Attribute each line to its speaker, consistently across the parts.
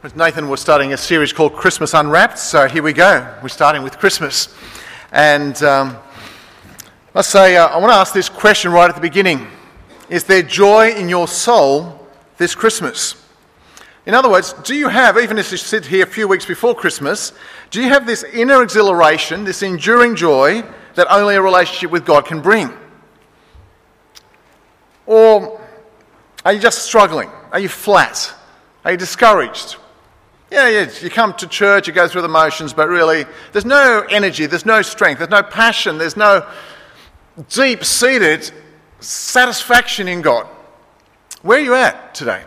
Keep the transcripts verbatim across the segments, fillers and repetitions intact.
Speaker 1: Nathan was starting a series called Christmas Unwrapped, so here we go. We're starting with Christmas. And um, let's say, uh, I want to ask this question right at the beginning. Is there joy in your soul this Christmas? In other words, do you have, even if you sit here a few weeks before Christmas, do you have this inner exhilaration, this enduring joy that only a relationship with God can bring? Or are you just struggling? Are you flat? Are you discouraged? Yeah, yeah, you come to church, you go through the motions, but really there's no energy, there's no strength, there's no passion, there's no deep-seated satisfaction in God. Where are you at today?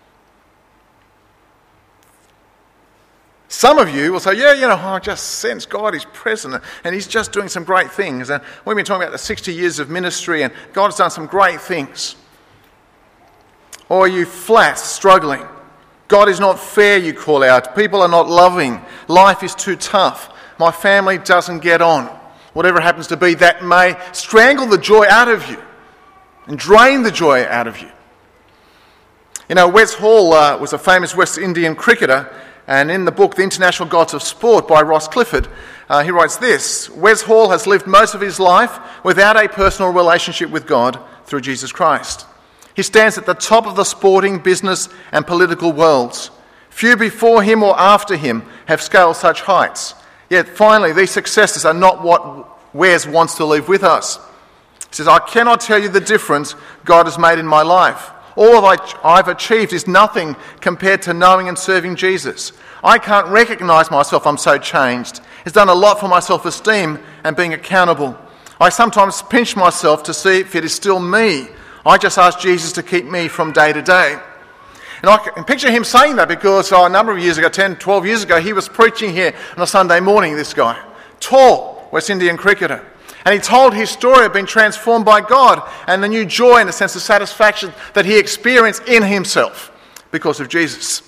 Speaker 1: Some of you will say, yeah, you know, I just sense God is present and he's just doing some great things. And we've been talking about the sixty years of ministry and God's done some great things. Or are you flat, struggling? God is not fair, you call out. People are not loving. Life is too tough. My family doesn't get on. Whatever it happens to be, that may strangle the joy out of you and drain the joy out of you. You know, Wes Hall uh, was a famous West Indian cricketer, and in the book The International Gods of Sport by Ross Clifford, uh, he writes this: Wes Hall has lived most of his life without a personal relationship with God through Jesus Christ. He stands at the top of the sporting, business and political worlds. Few before him or after him have scaled such heights. Yet finally, these successes are not what Wes wants to leave with us. He says, I cannot tell you the difference God has made in my life. All that I've achieved is nothing compared to knowing and serving Jesus. I can't recognise myself, I'm so changed. It's done a lot for my self-esteem and being accountable. I sometimes pinch myself to see if it is still me. I just ask Jesus to keep me from day to day. And I can picture him saying that because oh, a number of years ago, ten, twelve years ago, he was preaching here on a Sunday morning, this guy. Tall West Indian cricketer. And he told his story of being transformed by God and the new joy and a sense of satisfaction that he experienced in himself because of Jesus.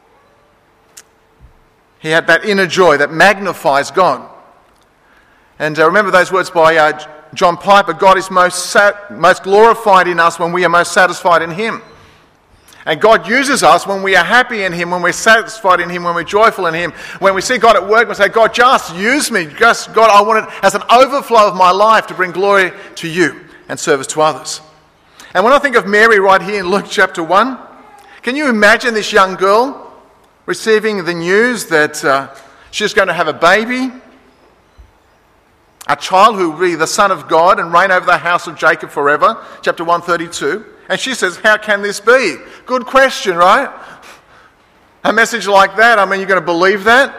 Speaker 1: He had that inner joy that magnifies God. And uh, remember those words by uh, John Piper, God is most sat- most glorified in us when we are most satisfied in him. And God uses us when we are happy in him, when we're satisfied in him, when we're joyful in him. When we see God at work, we say, God, just use me. Just, God, I want it as an overflow of my life to bring glory to you and service to others. And when I think of Mary right here in Luke chapter one, can you imagine this young girl receiving the news that uh, she's going to have a baby? A child who will be the Son of God and reign over the house of Jacob forever, chapter one thirty-two. And she says, how can this be? Good question, right? A message like that, I mean, you're going to believe that?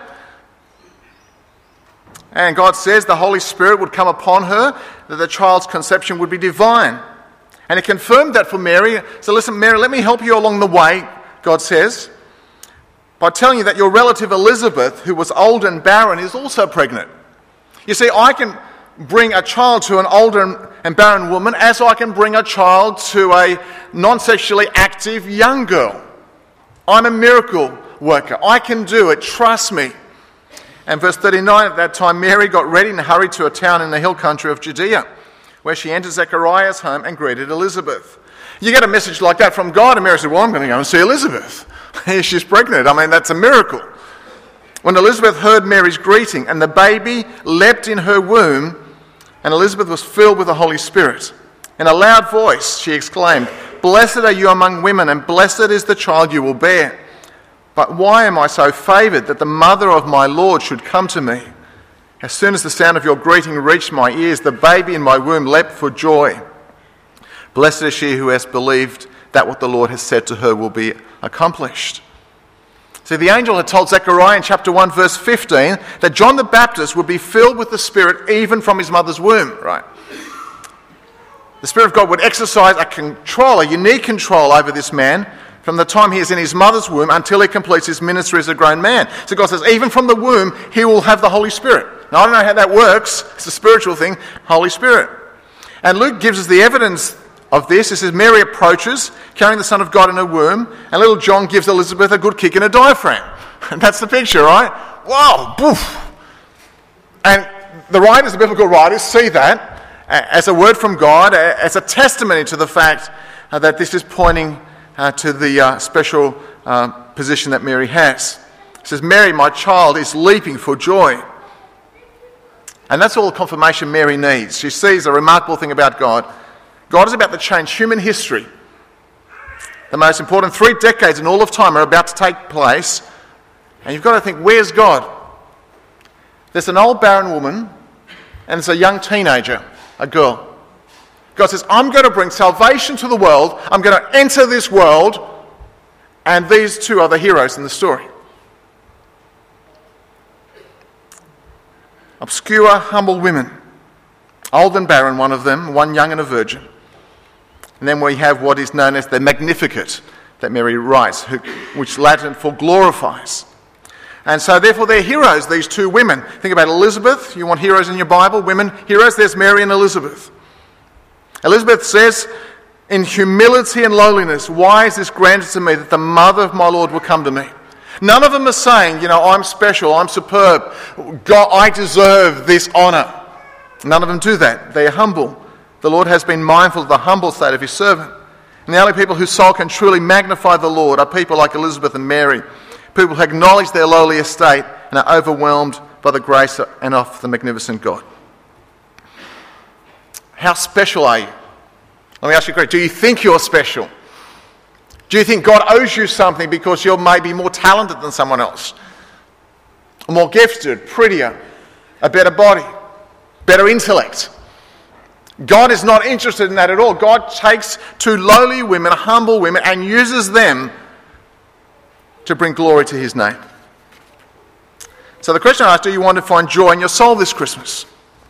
Speaker 1: And God says the Holy Spirit would come upon her, that the child's conception would be divine. And he confirmed that for Mary. So listen, Mary, let me help you along the way, God says, by telling you that your relative Elizabeth, who was old and barren, is also pregnant. You see, I can bring a child to an older and barren woman as I can bring a child to a non-sexually active young girl. I'm a miracle worker. I can do it. Trust me. And verse thirty-nine, at that time Mary got ready and hurried to a town in the hill country of Judea, where she entered Zechariah's home and greeted Elizabeth. You get a message like that from God, and Mary said, well, I'm going to go and see Elizabeth. She's pregnant. I mean, that's a miracle. When Elizabeth heard Mary's greeting and the baby leapt in her womb, and Elizabeth was filled with the Holy Spirit, in a loud voice she exclaimed, Blessed are you among women, and blessed is the child you will bear. But why am I so favoured that the mother of my Lord should come to me? As soon as the sound of your greeting reached my ears, the baby in my womb leapt for joy. Blessed is she who has believed that what the Lord has said to her will be accomplished. See, the angel had told Zechariah in chapter one, verse fifteen, that John the Baptist would be filled with the Spirit even from his mother's womb, right? The Spirit of God would exercise a control, a unique control over this man from the time he is in his mother's womb until he completes his ministry as a grown man. So God says, even from the womb, he will have the Holy Spirit. Now, I don't know how that works. It's a spiritual thing, Holy Spirit. And Luke gives us the evidence of this. It says, Mary approaches, carrying the Son of God in her womb, and little John gives Elizabeth a good kick in her diaphragm. And that's the picture, right? Wow, boof. And the writers, the biblical writers, see that as a word from God, as a testimony to the fact that this is pointing uh, to the uh, special uh, position that Mary has. It says, Mary, my child, is leaping for joy. And that's all the confirmation Mary needs. She sees a remarkable thing about God. God is about to change human history. The most important three decades in all of time are about to take place. And you've got to think, where's God? There's an old barren woman and there's a young teenager, a girl. God says, I'm going to bring salvation to the world. I'm going to enter this world. And these two are the heroes in the story. Obscure, humble women. Old and barren, one of them, one young and a virgin. And then we have what is known as the Magnificat that Mary writes, which Latin for glorifies. And so therefore they're heroes, these two women. Think about Elizabeth. You want heroes in your Bible? Women heroes? There's Mary and Elizabeth. Elizabeth says, in humility and lowliness, why is this granted to me that the mother of my Lord will come to me? None of them are saying, you know, I'm special, I'm superb, God, I deserve this honour. None of them do that. They are humble. The Lord has been mindful of the humble state of his servant. And the only people whose soul can truly magnify the Lord are people like Elizabeth and Mary, people who acknowledge their lowly estate and are overwhelmed by the grace and of the magnificent God. How special are you? Let me ask you a question. Do you think you're special? Do you think God owes you something because you're maybe more talented than someone else? More gifted, prettier, a better body, better intellect? God is not interested in that at all. God takes two lowly women, humble women, and uses them to bring glory to his name. So the question I ask, do you want to find joy in your soul this Christmas?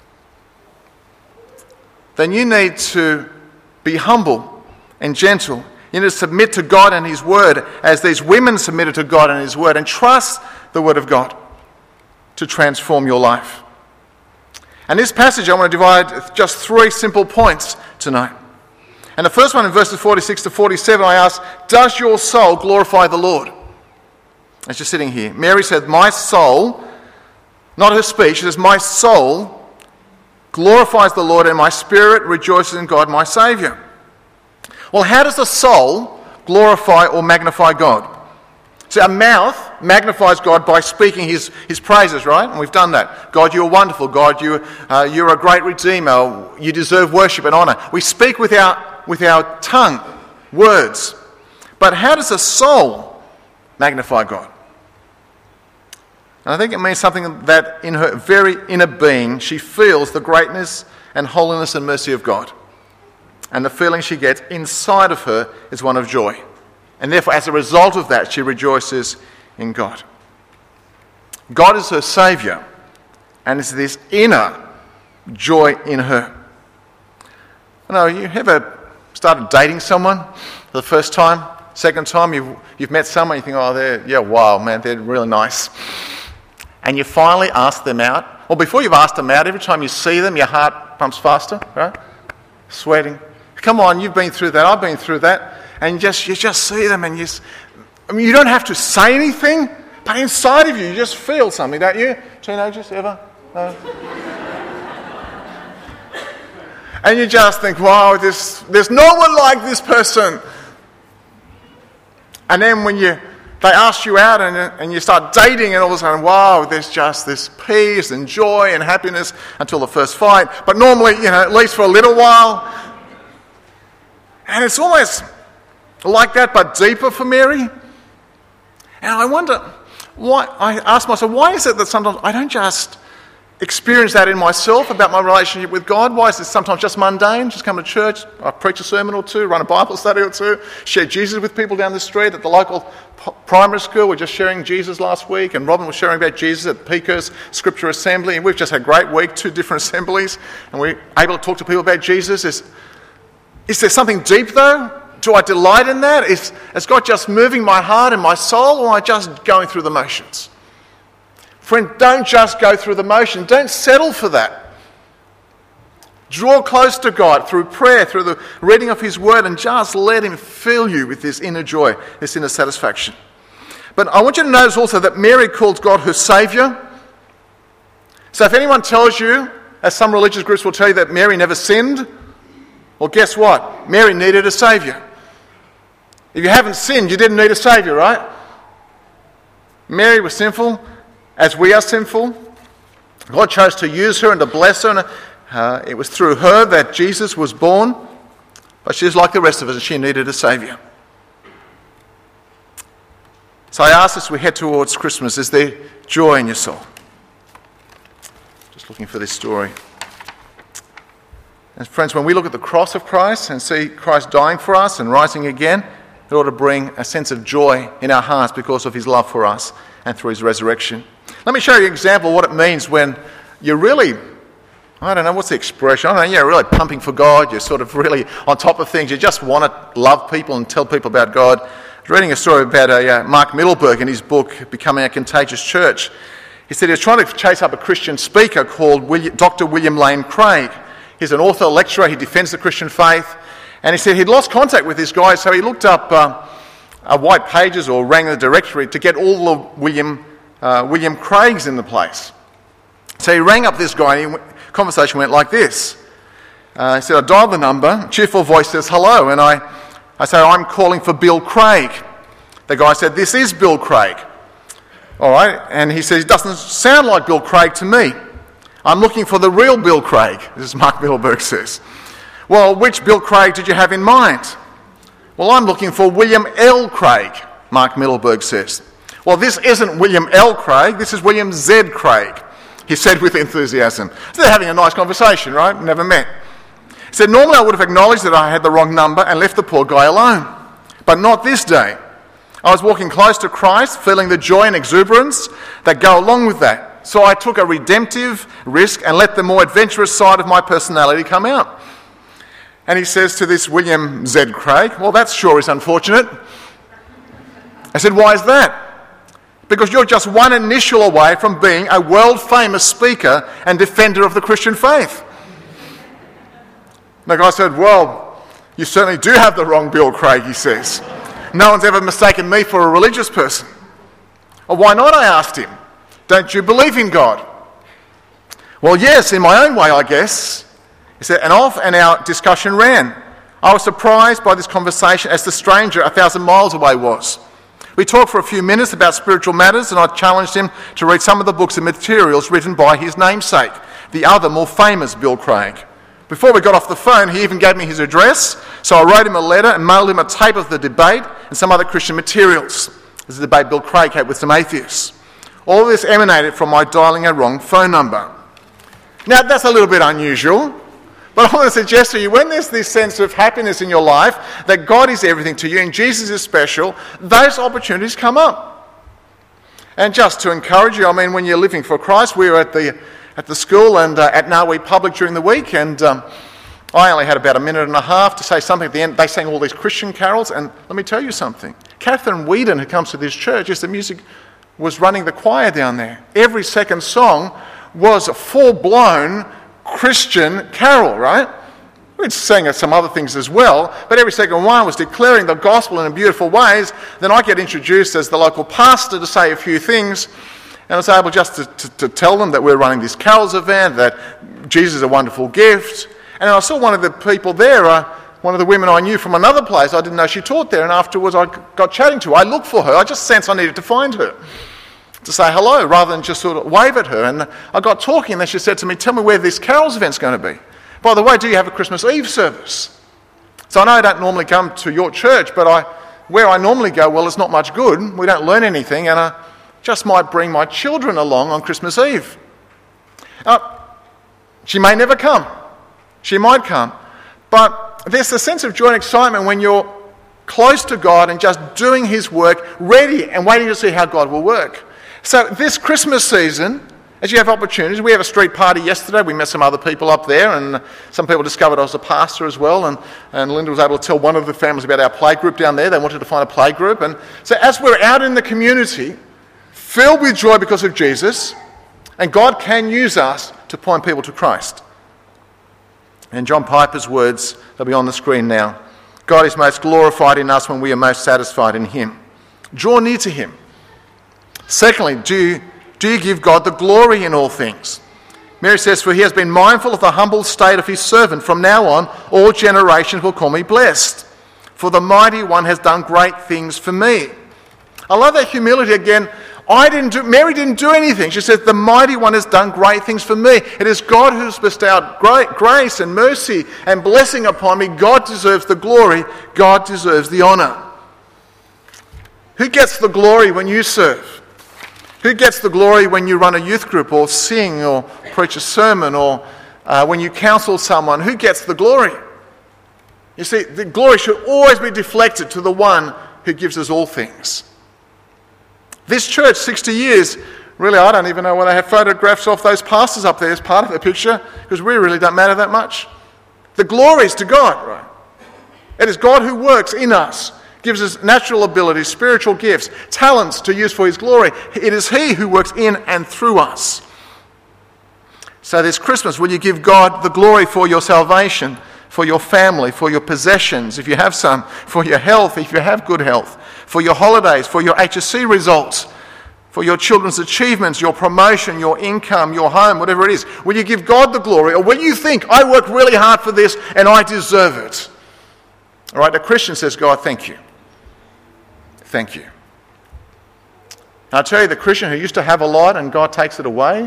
Speaker 1: Then you need to be humble and gentle. You need to submit to God and his word as these women submitted to God and his word, and trust the word of God to transform your life. And this passage I want to divide just three simple points tonight. And the first one in verses forty-six to forty-seven, I ask, does your soul glorify the Lord? As you're sitting here, Mary said, my soul, not her speech, she says, my soul glorifies the Lord and my spirit rejoices in God my Saviour. Well, how does the soul glorify or magnify God? See, our mouth magnifies God by speaking his, his praises, right? And we've done that. God, you're wonderful. God, you, uh, you're a great Redeemer. You deserve worship and honour. We speak with our, with our tongue, words. But how does the soul magnify God? And I think it means something that in her very inner being, she feels the greatness and holiness and mercy of God. And the feeling she gets inside of her is one of joy. And therefore, as a result of that, she rejoices in God. God is her Saviour, and it's this inner joy in her. You know, you ever started dating someone for the first time, second time, you've, you've met someone, you think, oh, they're, yeah, wow, man, they're really nice. And you finally ask them out. Well, before you've asked them out, every time you see them, your heart pumps faster, right? Sweating. Come on, you've been through that, I've been through that. And just you just see them and you, I mean, you don't have to say anything, but inside of you, you just feel something, don't you? Teenagers, ever? No? And you just think, wow, this, there's no one like this person. And then when you they ask you out and, and you start dating, and all of a sudden, wow, there's just this peace and joy and happiness until the first fight. But normally, you know, at least for a little while. And it's almost like that, but deeper for Mary. And I wonder, why? I ask myself, why is it that sometimes I don't just experience that in myself about my relationship with God? Why is it sometimes just mundane? Just come to church, I preach a sermon or two, run a Bible study or two, share Jesus with people down the street at the local p- primary school. We're just sharing Jesus last week, and Robin was sharing about Jesus at Pico's Scripture Assembly. And we've just had a great week, two different assemblies, and we're able to talk to people about Jesus. Is, is there something deep though? Do I delight in that? Is, is God just moving my heart and my soul, or am I just going through the motions? Friend, don't just go through the motion. Don't settle for that. Draw close to God through prayer, through the reading of his word, and just let him fill you with this inner joy, this inner satisfaction. But I want you to notice also that Mary calls God her Saviour. So if anyone tells you, as some religious groups will tell you, that Mary never sinned, well, guess what? Mary needed a Saviour. If you haven't sinned, you didn't need a Saviour, right? Mary was sinful as we are sinful. God chose to use her and to bless her, and uh, it was through her that Jesus was born. But she's like the rest of us, and she needed a Saviour. So I ask as we head towards Christmas, is there joy in your soul? Just looking for this story. And friends, when we look at the cross of Christ and see Christ dying for us and rising again, it ought to bring a sense of joy in our hearts because of his love for us and through his resurrection. Let me show you an example of what it means when you're really, I don't know, what's the expression? I don't know, you're really pumping for God, you're sort of really on top of things, you just want to love people and tell people about God. I was reading a story about a, uh, Mark Middleburg in his book, Becoming a Contagious Church. He said he was trying to chase up a Christian speaker called William, Doctor William Lane Craig. He's an author, lecturer, he defends the Christian faith. And he said he'd lost contact with this guy, so he looked up uh, uh, white pages or rang the directory to get all the William, uh, William Craigs in the place. So he rang up this guy and the conversation went like this. Uh, he said, I dialed the number, cheerful voice says, hello, and I, I say, I'm calling for Bill Craig. The guy said, this is Bill Craig. All right, and he says, it doesn't sound like Bill Craig to me. I'm looking for the real Bill Craig, this is Mark Middleburg says. Well, which Bill Craig did you have in mind? Well, I'm looking for William L. Craig, Mark Middleburg says. Well, this isn't William L. Craig, this is William Z. Craig, he said with enthusiasm. So they're having a nice conversation, right? Never met. He said, normally I would have acknowledged that I had the wrong number and left the poor guy alone. But not this day. I was walking close to Christ, feeling the joy and exuberance that go along with that. So I took a redemptive risk and let the more adventurous side of my personality come out. And he says to this William Z. Craig, well, that sure is unfortunate. I said, why is that? Because you're just one initial away from being a world-famous speaker and defender of the Christian faith. The guy said, well, you certainly do have the wrong Bill Craig, he says. No one's ever mistaken me for a religious person. Well, why not, I asked him. Don't you believe in God? Well, yes, in my own way, I guess. He said, and off and our discussion ran. I was surprised by this conversation as the stranger a thousand miles away was. We talked for a few minutes about spiritual matters and I challenged him to read some of the books and materials written by his namesake, the other more famous Bill Craig. Before we got off the phone, he even gave me his address, so I wrote him a letter and mailed him a tape of the debate and some other Christian materials. This is a debate Bill Craig had with some atheists. All of this emanated from my dialing a wrong phone number. Now, that's a little bit unusual, but I want to suggest to you, when there's this sense of happiness in your life, that God is everything to you and Jesus is special, those opportunities come up. And just to encourage you, I mean, when you're living for Christ, we were at the at the school and uh, at Narwee Public during the week, and um, I only had about a minute and a half to say something at the end. They sang all these Christian carols, and let me tell you something. Catherine Whedon, who comes to this church, is the music, was running the choir down there. Every second song was a full-blown Christian carol, right? We'd sang some other things as well, but every second one was declaring the gospel in beautiful ways. Then I get introduced as the local pastor to say a few things, and I was able just to, to, to tell them that we're running this carols event, that Jesus is a wonderful gift. And I saw one of the people there, uh, one of the women I knew from another place. I didn't know she taught there, and afterwards I got chatting to her. I looked for her. I just sensed I needed to find her, to say hello, rather than just sort of wave at her. And I got talking, and then she said to me, tell me where this carols event's going to be. By the way, do you have a Christmas Eve service? So I know I don't normally come to your church, but I, where I normally go, well, it's not much good. We don't learn anything, and I just might bring my children along on Christmas Eve. Uh, she may never come. She might come. But there's a sense of joy and excitement when you're close to God and just doing his work, ready and waiting to see how God will work. So this Christmas season, as you have opportunities, we had a street party yesterday. We met some other people up there, and some people discovered I was a pastor as well, and, and Linda was able to tell one of the families about our play group down there. They wanted to find a play group. And so as we're out in the community, filled with joy because of Jesus, and God can use us to point people to Christ. And John Piper's words, they'll be on the screen now. God is most glorified in us when we are most satisfied in him. Draw near to him. Secondly, do you, do you give God the glory in all things? Mary says, for he has been mindful of the humble state of his servant. From now on, all generations will call me blessed. For the mighty one has done great things for me. I love that humility again. I didn't do, Mary didn't do anything. She says, the mighty one has done great things for me. It is God who's bestowed great grace and mercy and blessing upon me. God deserves the glory. God deserves the honour. Who gets the glory when you serve? Who gets the glory when you run a youth group or sing or preach a sermon or uh, when you counsel someone? Who gets the glory? You see, the glory should always be deflected to the one who gives us all things. This church, sixty years, really, I don't even know why they have photographs of those pastors up there as part of the picture, because we really don't matter that much. The glory is to God, right? It is God who works in us, gives us natural abilities, spiritual gifts, talents to use for his glory. It is he who works in and through us. So this Christmas, will you give God the glory for your salvation, for your family, for your possessions, if you have some, for your health, if you have good health, for your holidays, for your H S C results, for your children's achievements, your promotion, your income, your home, whatever it is? Will you give God the glory, or will you think, I worked really hard for this and I deserve it? All right, a Christian says, God, thank you. Thank you. And I tell you, the Christian who used to have a lot and God takes it away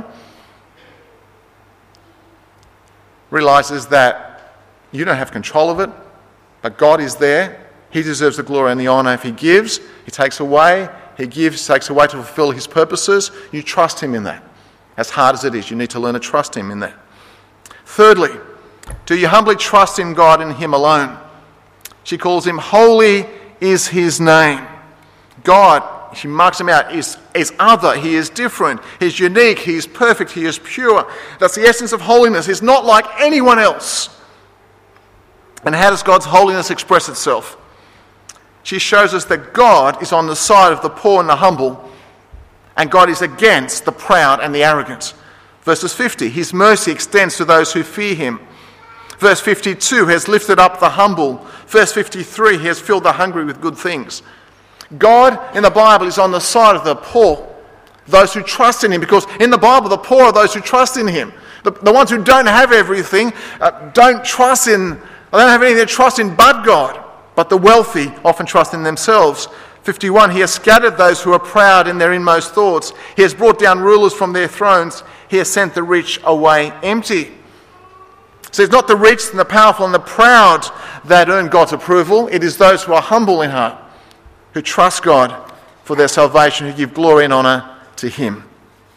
Speaker 1: realizes that you don't have control of it, but God is there. He deserves the glory and the honour. If he gives, he takes away. He gives, takes away to fulfill his purposes. You trust him in that. As hard as it is, you need to learn to trust him in that. Thirdly, do you humbly trust in God and him alone? She calls him, holy is his name. God, she marks him out, is, is other. He is different. He's unique. He is perfect. He is pure. That's the essence of holiness. He's not like anyone else. And how does God's holiness express itself? She shows us that God is on the side of the poor and the humble, and God is against the proud and the arrogant. Verses fifty, his mercy extends to those who fear him. Verse fifty-two, he has lifted up the humble. Verse fifty-three, he has filled the hungry with good things. God in the Bible is on the side of the poor, those who trust in him, because in the Bible the poor are those who trust in him. The, the ones who don't have everything uh, don't trust in, they don't have anything to trust in but God. But the wealthy often trust in themselves. fifty-one, he has scattered those who are proud in their inmost thoughts. He has brought down rulers from their thrones. He has sent the rich away empty. So it's not the rich and the powerful and the proud that earn God's approval. It is those who are humble in heart, who trust God for their salvation, who give glory and honour to him.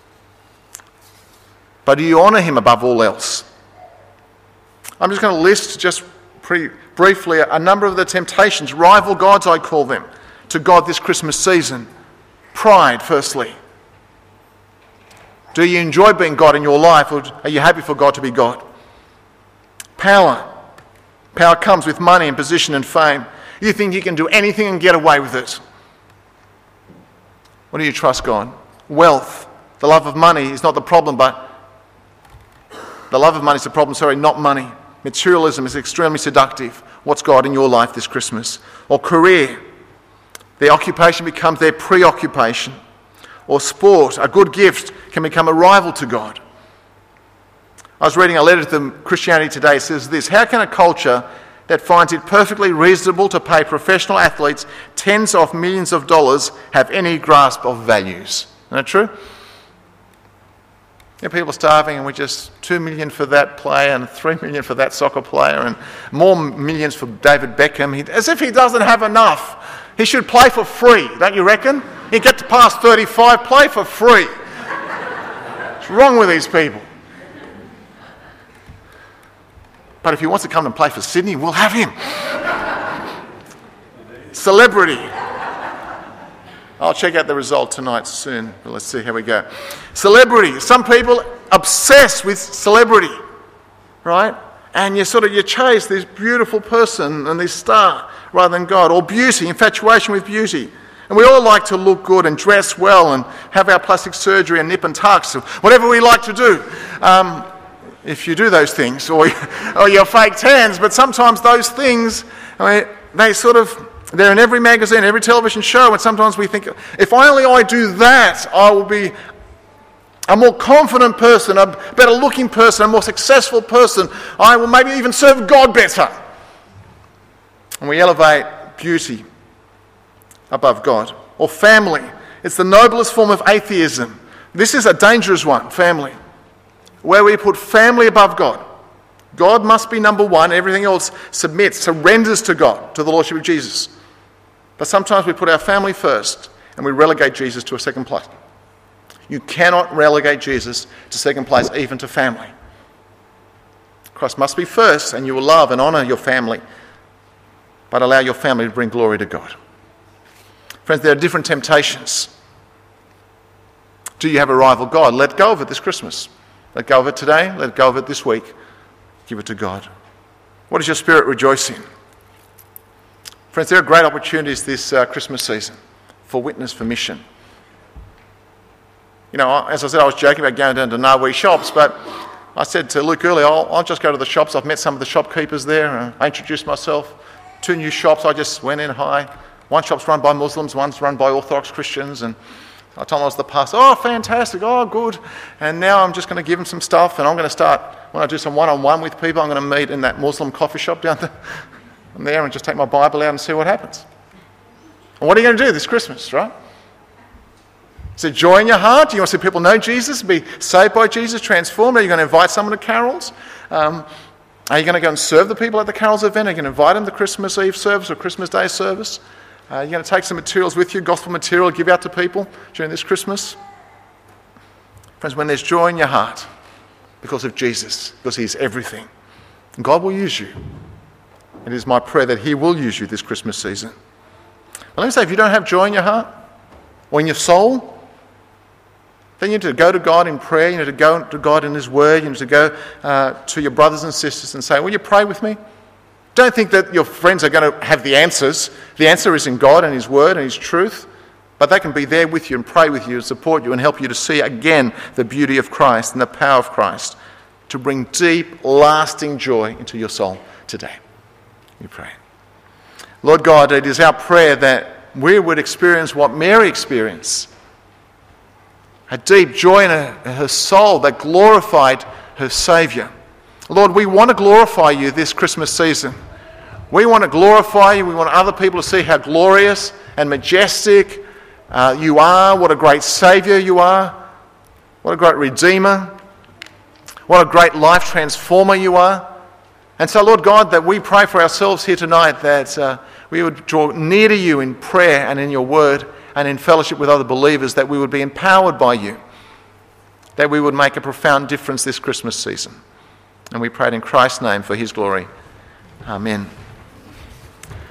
Speaker 1: But do you honour him above all else? I'm just going to list just pretty briefly a number of the temptations, rival gods I call them, to God this Christmas season. Pride, firstly. Do you enjoy being God in your life, or are you happy for God to be God? Power. Power comes with money and position and fame. You think you can do anything and get away with it. What do you trust God? Wealth. The love of money is not the problem, but the love of money is the problem, sorry, not money. Materialism is extremely seductive. What's God in your life this Christmas? Or career. Their occupation becomes their preoccupation. Or sport. A good gift can become a rival to God. I was reading a letter to the Christianity Today. It says this: how can a culture that finds it perfectly reasonable to pay professional athletes tens of millions of dollars have any grasp of values? Isn't that true? You know, people starving and we just two million for that player and three million for that soccer player and more millions for David Beckham. He, as if he doesn't have enough. He should play for free, don't you reckon? He'd get to past thirty-five, play for free. What's wrong with these people? But if he wants to come and play for Sydney, we'll have him. Celebrity. I'll check out the result tonight soon. But let's see how we go. Celebrity. Some people obsess with celebrity, right? And you sort of, you chase this beautiful person and this star rather than God. Or beauty, infatuation with beauty. And we all like to look good and dress well and have our plastic surgery and nip and tucks, whatever we like to do. Um, if you do those things, or, or your fake tans, but sometimes those things, I mean, they sort of, they're in every magazine, every television show, and sometimes we think, if only I do that, I will be a more confident person, a better looking person, a more successful person. I will maybe even serve God better. And we elevate beauty above God. Or family. It's the noblest form of atheism. This is a dangerous one, family, where we put family above God. God must be number one. Everything else submits, surrenders to God, to the Lordship of Jesus. But sometimes we put our family first and we relegate Jesus to a second place. You cannot relegate Jesus to second place, even to family. Christ must be first, and you will love and honour your family, but allow your family to bring glory to God. Friends, there are different temptations. Do you have a rival God? Let go of it this Christmas. Let go of it today. Let go of it this week. Give it to God. What does your spirit rejoice in? Friends, there are great opportunities this uh, Christmas season for witness, for mission. You know, as I said, I was joking about going down to Narwee shops, but I said to Luke earlier, I'll, I'll just go to the shops. I've met some of the shopkeepers there. And I introduced myself. Two new shops, I just went in, hi. One shop's run by Muslims, one's run by Orthodox Christians, and I told them I was the pastor. Oh, fantastic, oh, good. And now I'm just going to give them some stuff, and I'm going to start, when I do some one-on-one with people, I'm going to meet in that Muslim coffee shop down there, there and just take my Bible out and see what happens. And what are you going to do this Christmas, right? Is there joy in your heart? Do you want to see people know Jesus, be saved by Jesus, transformed? Are you going to invite someone to carols? Um, are you going to go and serve the people at the carols event? Are you going to invite them to Christmas Eve service or Christmas Day service? Uh, are you going to take some materials with you, gospel material, give out to people during this Christmas? Friends, when there's joy in your heart because of Jesus, because he's everything, God will use you. It is my prayer that he will use you this Christmas season. But let me say, if you don't have joy in your heart or in your soul, then you need to go to God in prayer. You need to go to God in his word. You need to go uh, to your brothers and sisters and say, will you pray with me? Don't think that your friends are going to have the answers. The answer is in God and his word and his truth. But they can be there with you and pray with you and support you and help you to see again the beauty of Christ and the power of Christ to bring deep, lasting joy into your soul today. We pray. Lord God, it is our prayer that we would experience what Mary experienced. A deep joy in her, her soul that glorified her Saviour. Lord, we want to glorify you this Christmas season. We want to glorify you. We want other people to see how glorious and majestic uh, you are. What a great Saviour you are. What a great Redeemer. What a great life transformer you are. And so, Lord God, that we pray for ourselves here tonight that uh, we would draw near to you in prayer and in your word and in fellowship with other believers, that we would be empowered by you, that we would make a profound difference this Christmas season. And we pray it in Christ's name for his glory. Amen.